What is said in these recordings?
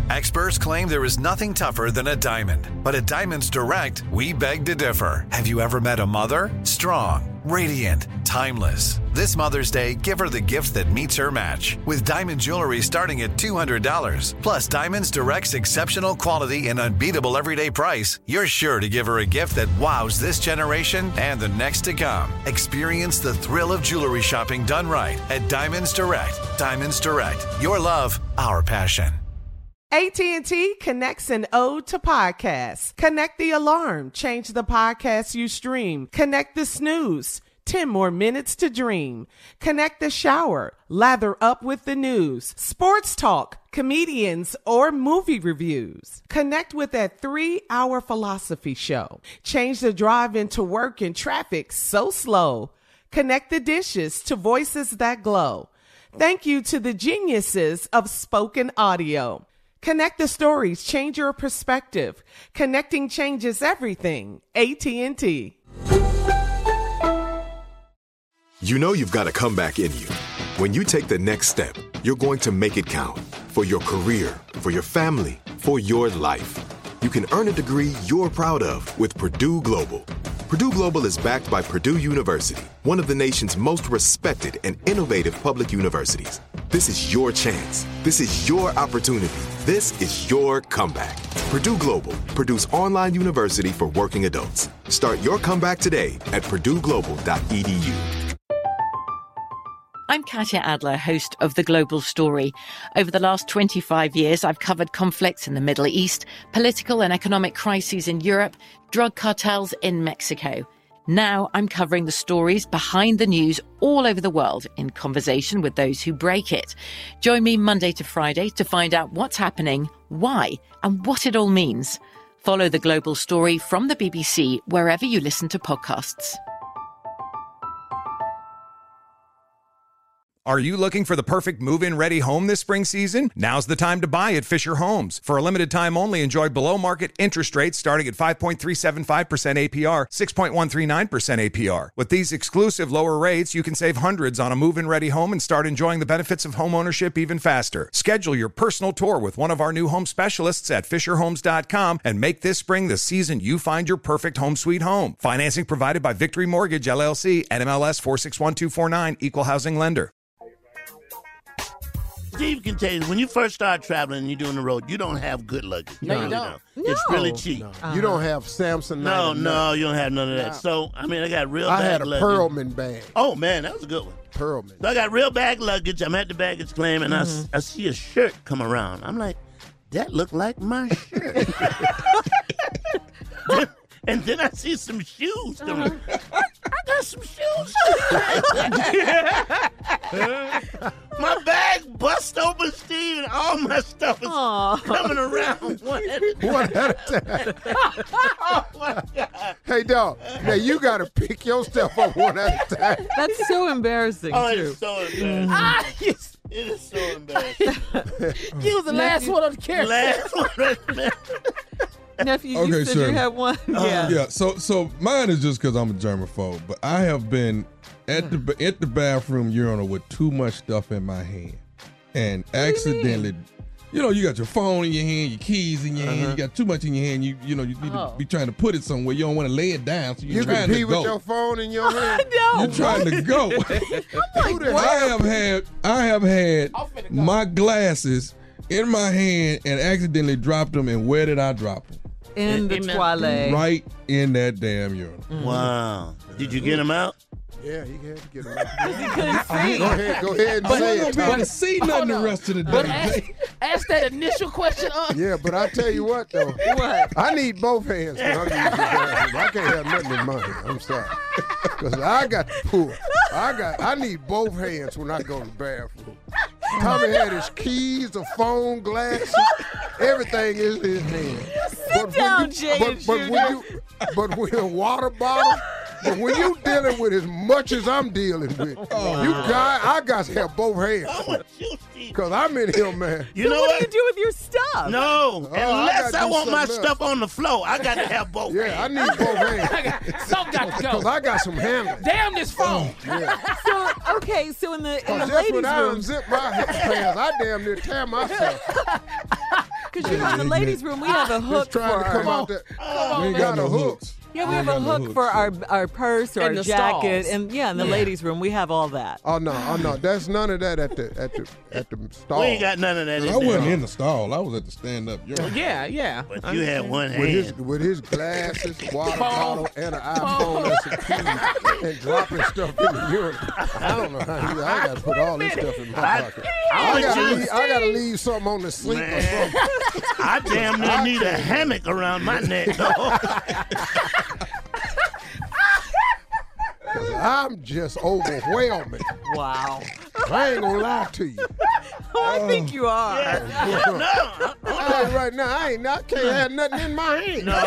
Experts claim there is nothing tougher than a diamond. But at Diamonds Direct, we beg to differ. Have you ever met a mother? Strong, radiant, timeless. This Mother's Day, give her the gift that meets her match. With diamond jewelry starting at $200. Plus Diamonds Direct's exceptional quality and unbeatable everyday price, you're sure to give her a gift that wows this generation and the next to come. Experience the thrill of jewelry shopping done right at Diamonds Direct. Diamonds Direct. Your love, our passion. AT&T connects an ode to podcasts. Connect the alarm. Change the podcast you stream. Connect the snooze. 10 more minutes to dream. Connect the shower. Lather up with the news. Sports talk, comedians, or movie reviews. Connect with that 3-hour philosophy show. Change the drive into work in traffic so slow. Connect the dishes to voices that glow. Thank you to the geniuses of spoken audio. Connect the stories, change your perspective. Connecting changes everything. AT&T. You know you've got a comeback in you. When you take the next step, you're going to make it count. For your career, for your family, for your life. You can earn a degree you're proud of with Purdue Global. Purdue Global is backed by Purdue University, one of the nation's most respected and innovative public universities. This is your chance. This is your opportunity. This is your comeback. Purdue Global, Purdue's online university for working adults. Start your comeback today at purdueglobal.edu. I'm Katya Adler, host of The Global Story. Over the last 25 years, I've covered conflicts in the Middle East, political and economic crises in Europe, drug cartels in Mexico. Now I'm covering the stories behind the news all over the world in conversation with those who break it. Join me Monday to Friday to find out what's happening, why, and what it all means. Follow The Global Story from the BBC wherever you listen to podcasts. Are you looking for the perfect move-in ready home this spring season? Now's the time to buy at Fisher Homes. For a limited time only, enjoy below-market interest rates starting at 5.375% APR, 6.139% APR. With these exclusive lower rates, you can save hundreds on a move-in ready home and start enjoying the benefits of homeownership even faster. Schedule your personal tour with one of our new home specialists at FisherHomes.com and make this spring the season you find your perfect home sweet home. Financing provided by Victory Mortgage, LLC, NMLS 461249, Equal Housing Lender. Steve can tell you, when you first start traveling and you're doing the road, you don't have good luggage. No, you don't. It's really cheap. No. You don't have Samsonite. No, you don't have none of that. So, I mean, I got real bag luggage. I had a Pearlman bag. Oh, man, that was a good one. Pearlman. So I got real bag luggage. I'm at the baggage claim, and I see a shirt come around. I'm like, that look like my shirt. And then I see some shoes coming. I got some shoes. My bag bust open, Steve, and all my stuff is coming around one at a time. Oh, my God. Hey, dog, now you got to pick your stuff up one at a time. That's so embarrassing, too. It's so embarrassing. It is so embarrassing. You was the last one on the carry. Last one on the Nephew, you said you had one? Yeah, so mine is just because I'm a germaphobe, but I have been at the bathroom urinal with too much stuff in my hand and accidentally, you got your phone in your hand, your keys in your hand, you got too much in your hand, you need to be trying to put it somewhere. You don't want to lay it down, so you're trying to go. You can pee with your phone in your hand? No. You're trying to go. I have had my glasses in my hand and accidentally dropped them, and where did I drop them? In the toilet. Right in that damn urinal. Wow. Did you get them out? Yeah, he had to get them out. He couldn't see. Go ahead and say it, Tommy. I see nothing the rest of the day. But ask that initial question. Yeah, but I tell you what, though. What? I need both hands when I'm using the bathroom. I can't have nothing in my hand. I'm sorry. Because I got to pull. I need both hands when I go to the bathroom. Tommy had his keys, the phone, glasses, everything is in his hand. Sit down, James. But with a water bottle, but when you dealing with as much as I'm dealing with, I got to have both hands. Because I'm in here, man. You know what do you do with your stuff? No, unless I want my stuff on the floor, I got to have both hands. Yeah, I need both hands. Some got to go. Because I got some handling. Damn this phone. Yeah. So in the just ladies' when I room. unzip my pants, I damn near tear myself. because in the ladies' room we have a hook for trying to come our. out there. We ain't got no hooks. Yeah, we have a hook for our purse or And our the jacket, stalls. and in the ladies' room we have all that. Oh no, there's none of that at the stall. We ain't got none of that. I wasn't in the stall. I was at the stand-up urinal. Yeah. But you had one hand. With his glasses, water bottle, and an iPhone and some keys, and dropping stuff in the urinal. I don't know how I got to put all this stuff in my pocket. I got to leave something on the sink or something. I damn near need a hammock around my neck, though. I'm just overwhelming. Wow. I ain't gonna lie to you. I think you are. No. I'm telling you right now, I can't have nothing in my hand. No,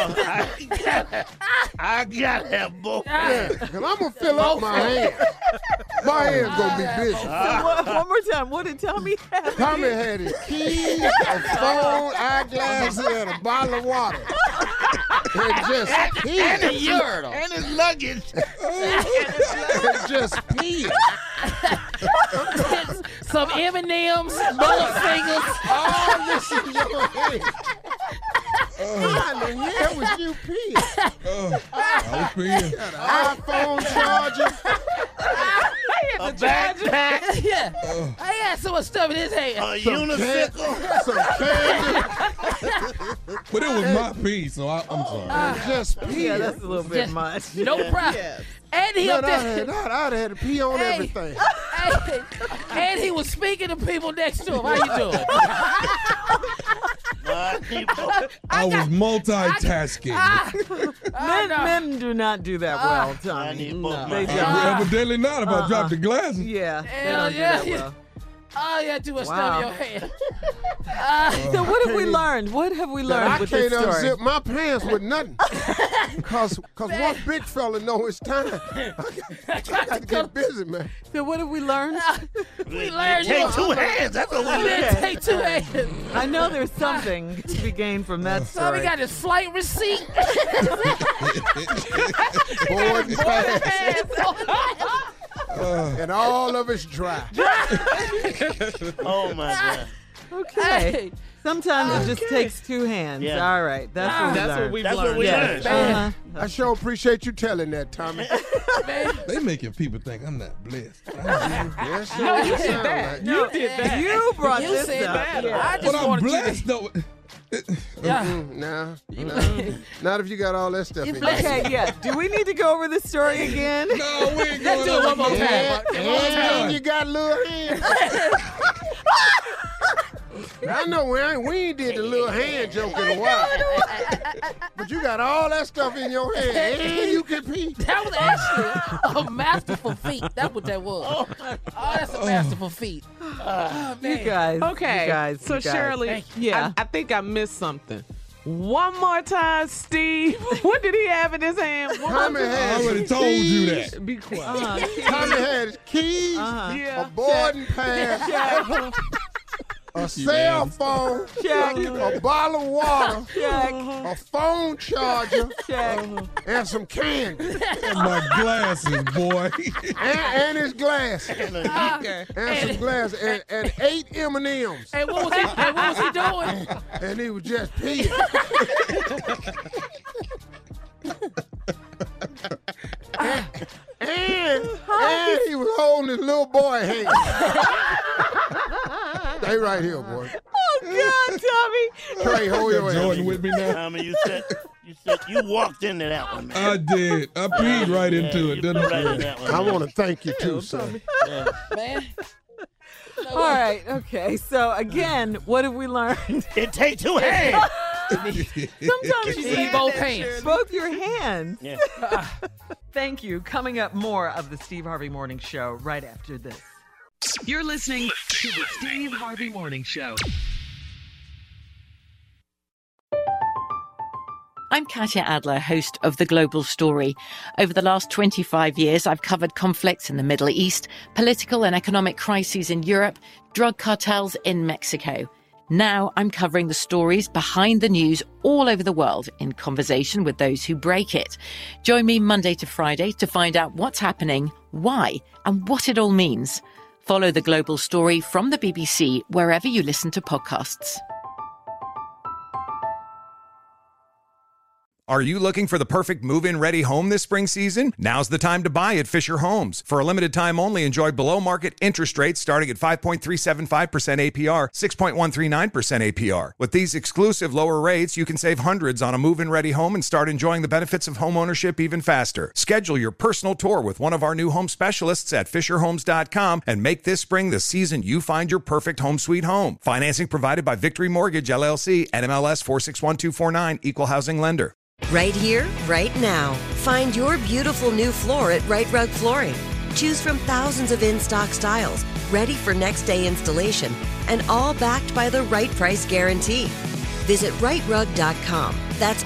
I gotta have both. Yeah, because I'm gonna fill up my hands. My hands gonna be busy. One more time. What did Tommy have? Tommy had his keys, a phone, eyeglasses, and a bottle of water. And just And a urinal. And his luggage. and just peed. Some M&M's, Butterfingers. All this in your hand. How in the hell was you peeing? I was peeing. Got an iPhone charger. A backpack. Yeah. I had so much stuff in his hand. A unicycle. Some candy. But it was my pee, so I'm sorry. Just peeing. Yeah, that's a little bit much. No problem. And he up there. I'd had to pee on everything. And he was speaking to people next to him. How you doing? I was multitasking. Men do not do that well, Tommy. They don't. Evidently not if I dropped the glasses. Yeah, they Hell don't do yeah. that well. Oh, yeah, too much Wow. stuff in your hand. So what have we learned? What have we That learned I with can't this story? unzip my pants with nothing. Cause one big fella know it's time. I got to get busy, man. So what have we learned? We learned Take you. two hands. That's what we We did. didn't take 2 hands. I know there's something to be gained from that Tommy story. got his flight receipt. Board and pass. Pants. And all of it's dry. Oh, my God. Okay. Sometimes it just takes two hands. Yeah. All right. That's what we learned. That's what we learned. I sure appreciate you telling that, Tommy. They making people think I'm not blessed. Yes, No, you it did sound that. like- You did that. You brought You this said up. that. Yeah. I just But I'm wanted you blessed though. Nah. Not if you got all that stuff in your Okay, yeah. Do we need to go over this story again? No, we ain't Let's going do it one over more that. time. And you got little hands. I know we ain't did the little hand joke in a while. But you got all that stuff in your hand and you can pee. That was actually a masterful feat. That's what that was. Oh, that's a masterful feat. Oh, You man. guys. Okay, You guys. so you guys. Shirley, Yeah. I think I missed something. One more time, Steve. What did he have in his hand? One Tommy more time. I had already his told you keys. that. Be quiet. Tommy had his keys, Yeah. a boarding pass, a cell phone, Check. a bottle of water, Check. a phone charger, Check. and some candy. And my glasses, boy. And his glass. And some glass. And 8 M&Ms. Hey, what was he doing? And he was just peeing. and he was holding his little boy hand. Stay right here, boy. Oh, God, Tommy. Trey, hold your Jordan hand. with me now. Tommy, you walked into that one, man. I did. I peed right into it, You didn't put right in I? that one. I want to thank you, too, son. Man. All right. Okay. So, again, what have we learned? It take two hands. Sometimes you need both hands. Both your hands. Yeah. Thank you. Coming up, more of the Steve Harvey Morning Show right after this. You're listening to the Steve Harvey Morning Show. I'm Katya Adler, host of The Global Story. Over the last 25 years, I've covered conflicts in the Middle East, political and economic crises in Europe, drug cartels in Mexico. Now I'm covering the stories behind the news all over the world in conversation with those who break it. Join me Monday to Friday to find out what's happening, why, and what it all means. Follow The Global Story from the BBC wherever you listen to podcasts. Are you looking for the perfect move-in ready home this spring season? Now's the time to buy at Fisher Homes. For a limited time only, enjoy below-market interest rates starting at 5.375% APR, 6.139% APR. With these exclusive lower rates, you can save hundreds on a move-in ready home and start enjoying the benefits of home ownership even faster. Schedule your personal tour with one of our new home specialists at FisherHomes.com and make this spring the season you find your perfect home sweet home. Financing provided by Victory Mortgage, LLC, NMLS 461249, Equal Housing Lender. Right here, right now. Find your beautiful new floor at Right Rug Flooring. Choose from thousands of in-stock styles, ready for next day installation, and all backed by the right price guarantee. Visit rightrug.com. That's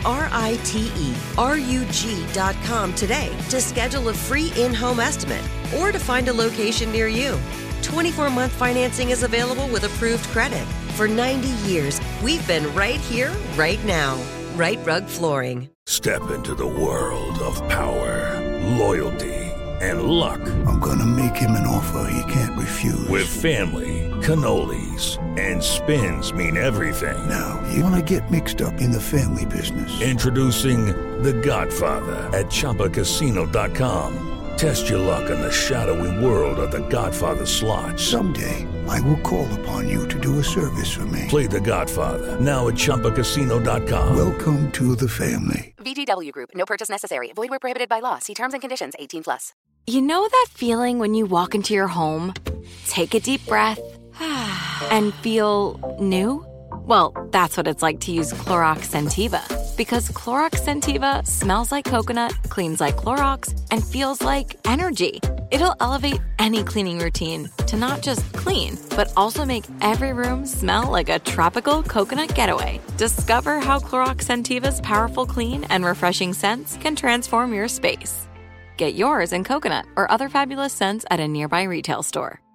RITERUG.com today to schedule a free in-home estimate or to find a location near you. 24-month financing is available with approved credit. For 90 years, we've been right here, right now. Right Rug Flooring. Step into the world of power, loyalty, and luck. I'm gonna make him an offer he can't refuse. With family, cannolis, and spins mean everything. Now, you wanna get mixed up in the family business. Introducing The Godfather at ChumbaCasino.com. Test your luck in the shadowy world of The Godfather slot. Someday, I will call upon you to do a service for me. Play The Godfather, now at ChumbaCasino.com. Welcome to the family. VGW Group. No purchase necessary. Void where prohibited by law. See terms and conditions. 18+. You know that feeling when you walk into your home, take a deep breath, and feel new? Well, that's what it's like to use Clorox Scentiva. Because Clorox Scentiva smells like coconut, cleans like Clorox, and feels like energy. It'll elevate any cleaning routine to not just clean, but also make every room smell like a tropical coconut getaway. Discover how Clorox Scentiva's powerful clean and refreshing scents can transform your space. Get yours in coconut or other fabulous scents at a nearby retail store.